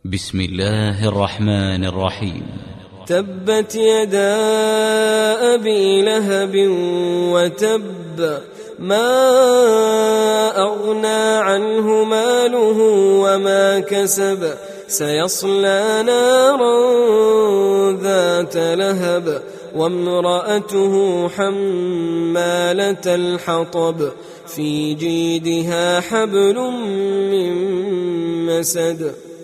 بسم الله الرحمن الرحيم. تبت يدا أبي لهب وتب، ما أغنى عنه ماله وما كسب، سيصلى نارا ذات لهب وامرأته حمالة الحطب في جيدها حبل من مسد.